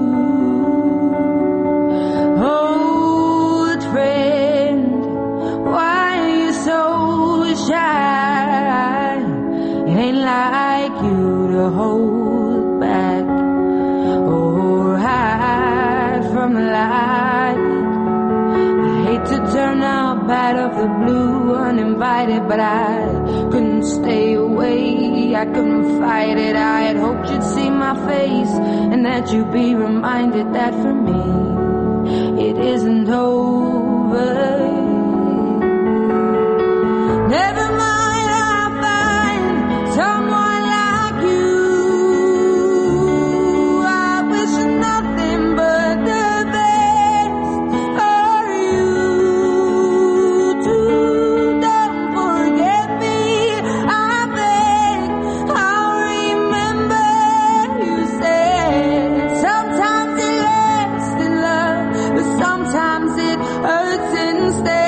Old friend, why are you so shy? It ain't like you to hold back or hide from the light. I hate to turn up out of the blue uninvited, but I couldn't stay away, I couldn't fight it. I had hoped you'd see my face and that you'd be reminded that for me it isn't over. Never mind, I'll find someone like you. I wish nothing but the best for you too. Don't forget me, I beg. I'll remember you said sometimes it lasts in love, but sometimes it hurts instead.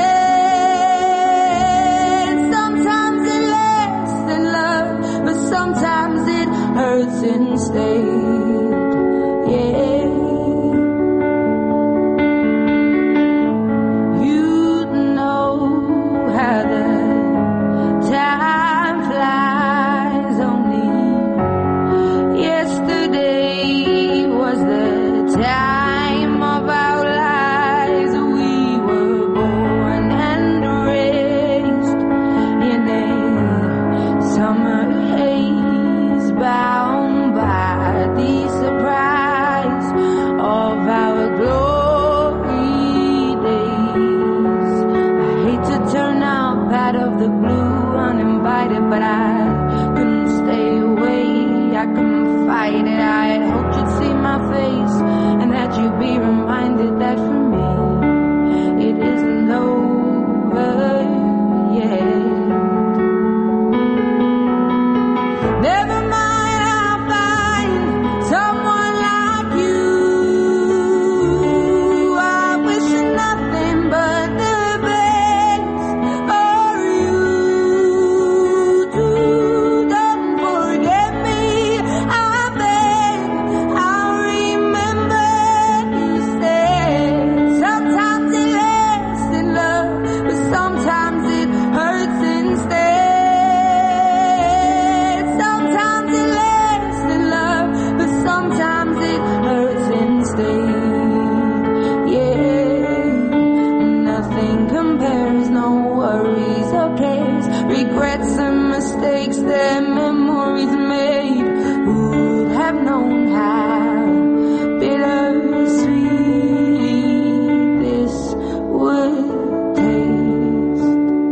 Sometimes it lasts in love, but sometimes it hurts instead. Yeah. You know how the time flies. Only yesterday was the time of our lives. We were born and raised in a summer haze, bound by the surprise of our glory days. I hate to turn up out of the blue uninvited, but I couldn't stay away, I couldn't fight it. I had hoped you'd see my face and that you'd be reminded that for me it isn't over yet. Never mind, I'll find someone like you. I wish nothing but the best for you too. Don't forget me, I beg. I'll remember you said sometimes it lasts in love, but sometimes it hurts instead. Sometimes it lasts in love, but sometimes it hurts instead. Yeah, nothing compares, no worries or cares, regrets and mistakes that memories made. Who would have known how bittersweet this would taste?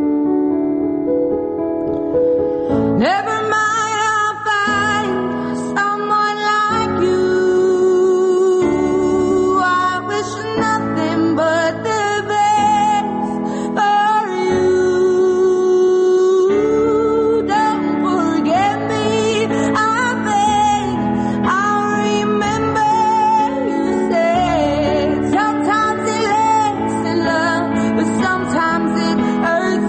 Never mind, I'll find someone like you. I wish nothing but the best for you. Don't forget me, I beg. I'll remember you said sometimes it lasts in love, but sometimes it hurts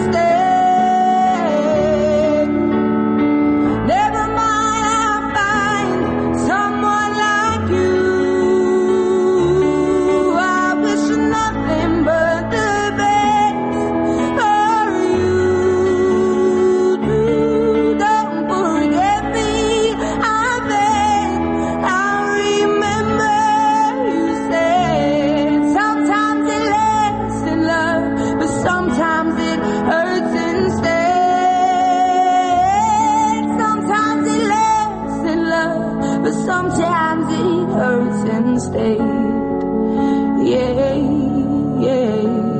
instead. Never mind, I'll find someone like you. I wish nothing but the best for you too. Don't forget me, I beg. I'll remember you said sometimes it lasts in love, but sometimes it hurts instead. Sometimes it lasts in love, but sometimes it hurts instead. Yeah, yeah.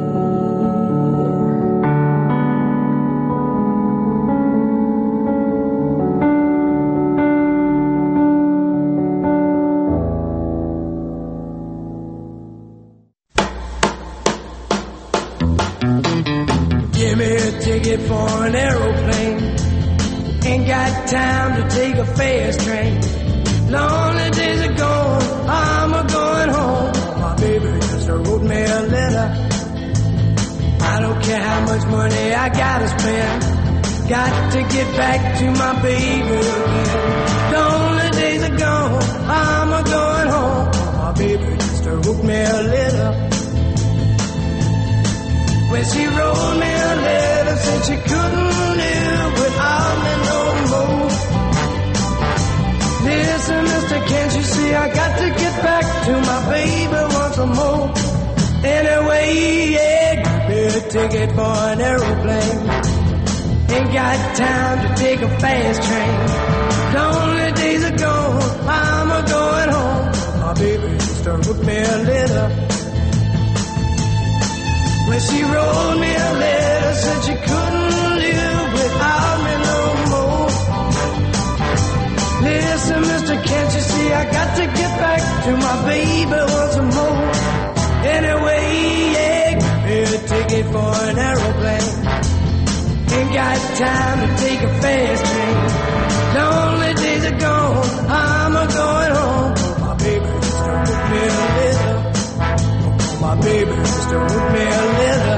Give me a ticket for an aeroplane. Ain't got time to take a fast train. Lonely days are gone, I'm a-going home. My baby just wrote me a letter. I don't care how much money I gotta spend. Got to get back to my baby again. The only days are gone, I'm a going home. My baby just wrote me a letter. When she wrote me a letter, said she couldn't live without me no more. Listen, mister, can't you see I got to get back to my baby once more. Anyway, yeah, give me a ticket for an aeroplane. Ain't got time to take a fast train. The only days are gone, I'm a going home. My baby just wrote me a letter. When she wrote me a letter, said she couldn't live without me no more. Listen, mister, can't you see I got to get back to my baby once more. Anyway, yeah, give me a ticket for an aeroplane. Ain't got time to take a fast train. The only days are gone, I'm a going home. My baby just wrote me a letter. My baby just wrote me a letter.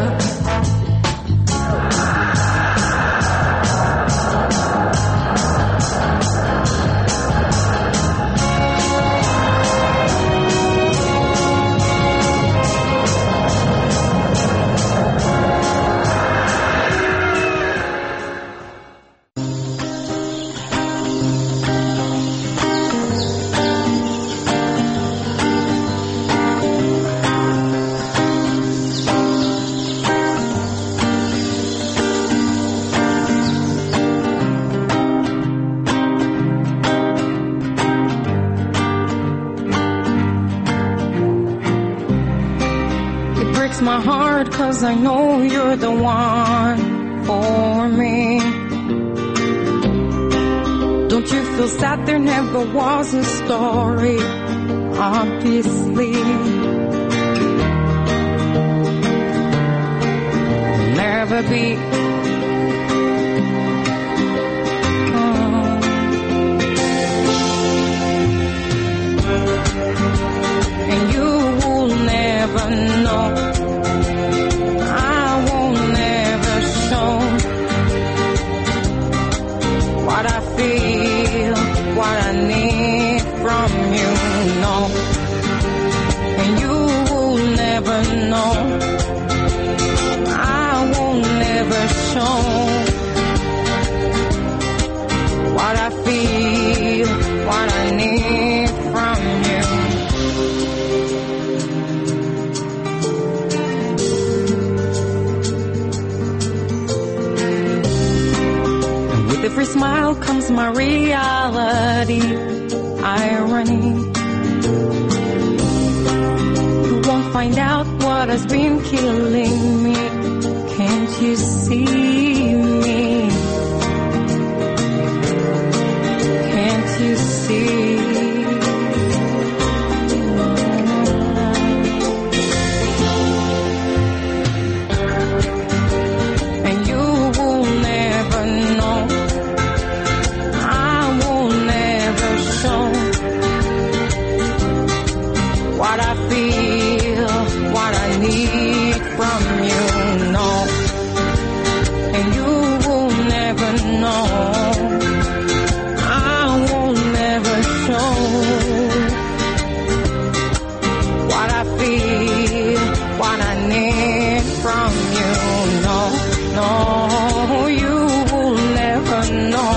My heart, 'cause I know you're the one for me. Don't you feel sad there never was a story? Obviously, never be. And you will never know. What I feel, what I need from you, no. And you will never know. I will never show what I feel, what I need from you. Every smile comes my reality, irony. You won't find out what has been killing me. Can't you see me? Can't you see? And you will never know. What I feel, what I need from you, no. And you will never know. I will never show what I feel, what I need from you, no, no. You will never know.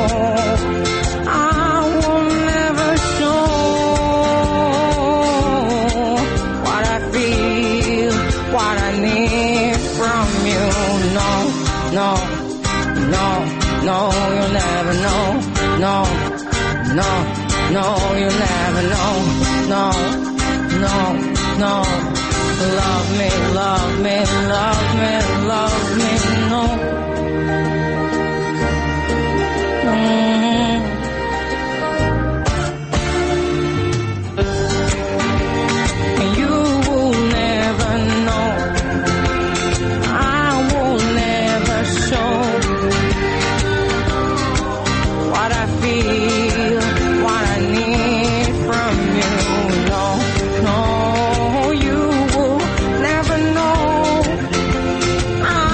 No, no, no, you'll never know. No, no, no, you'll never know. No, no, no. Love me, love me, love me, love me, no. And you will never know. What I feel, what I need from you, no, no, you will never know. I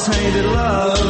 tainted love,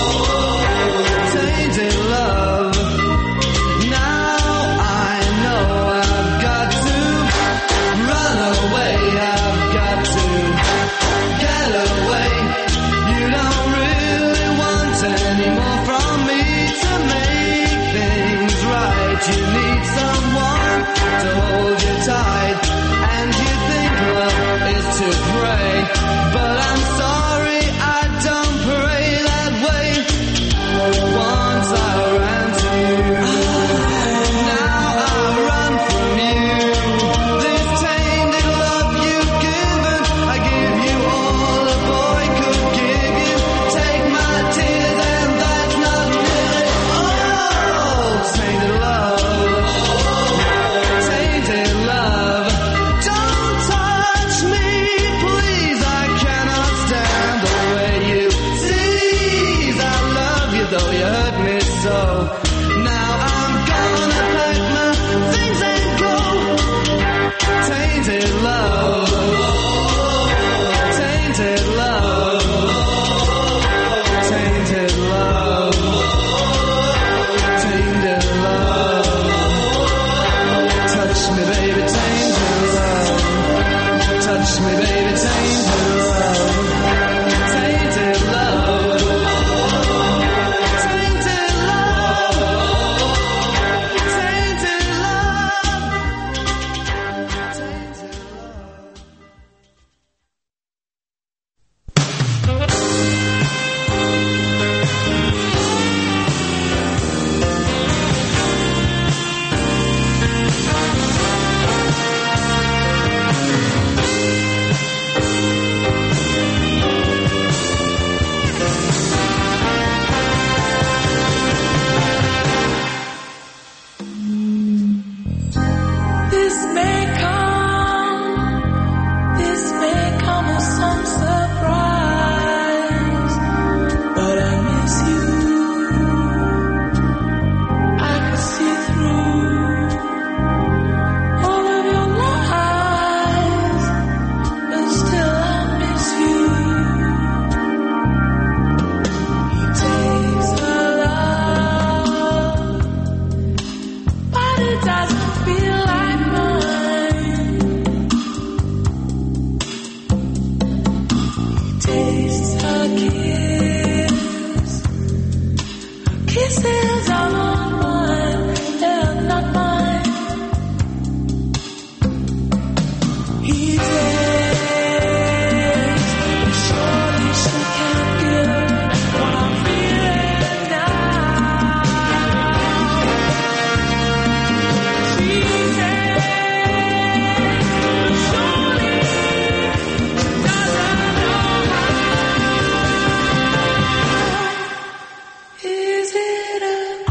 tainted love. Now I know I've got to run away, I've got to get away. You don't really want any more from me to make things right. You need someone to hold you tight, and you think love is to pray, but I'm sorry, I don't pray that way. Once I ran to you, now I run from you. This tainted love you've given, I give you all a boy could give you. Take my tears and that's not really all. Tainted love, tainted love. Don't touch me, please, I cannot stand the way you tease. I love you though you hurt me so. Now I'm gonna pack my things and go. Tainted love, tainted love, tainted love, tainted love. Touch me, baby, tainted love. Touch me, baby, tainted love. Tainted love. Tainted love. Tainted This may come as some surprise, but I miss you. I can see through all of your lies, but still I miss you. He takes her love, but it doesn't feel like mine. He tastes her kiss. Her kisses are not mine, they're not mine. He takes, but surely she can't give what I'm feeling now. She takes, but surely doesn't know how. Is it a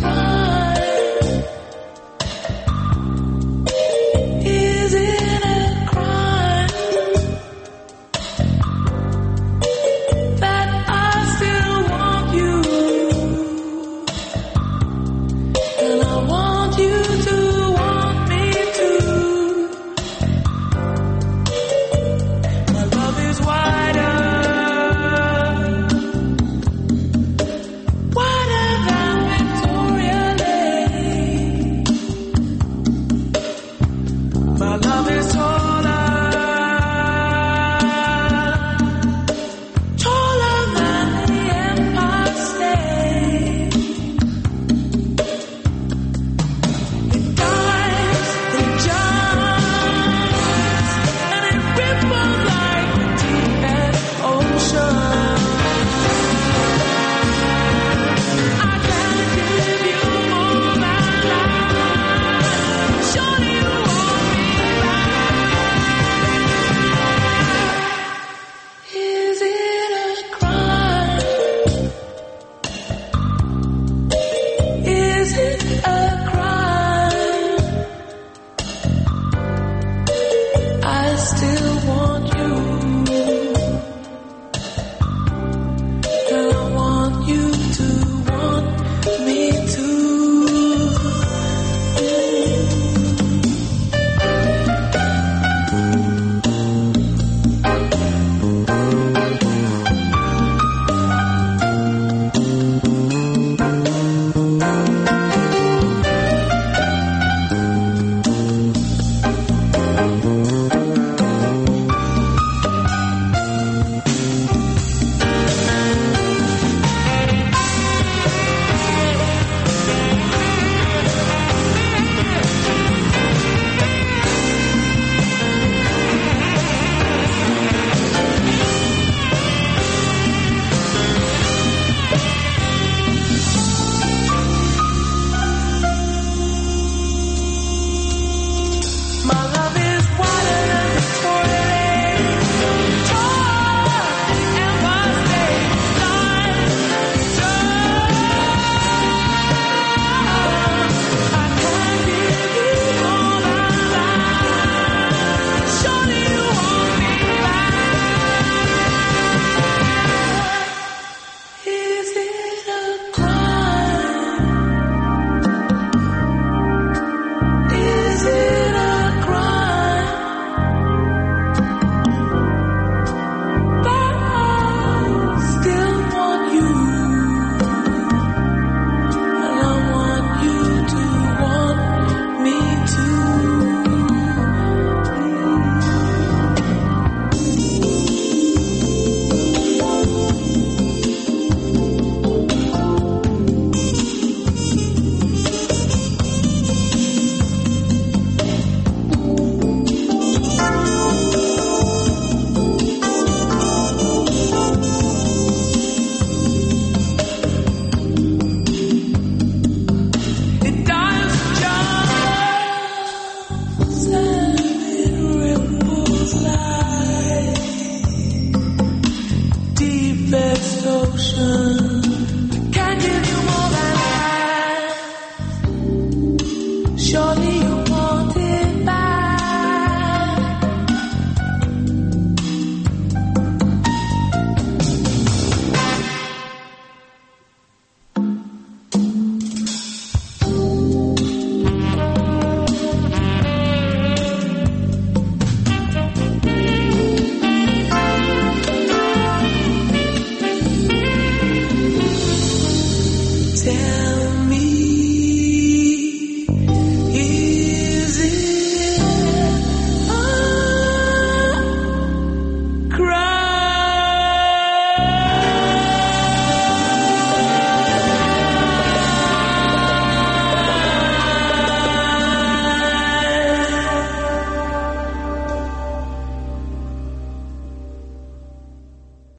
stand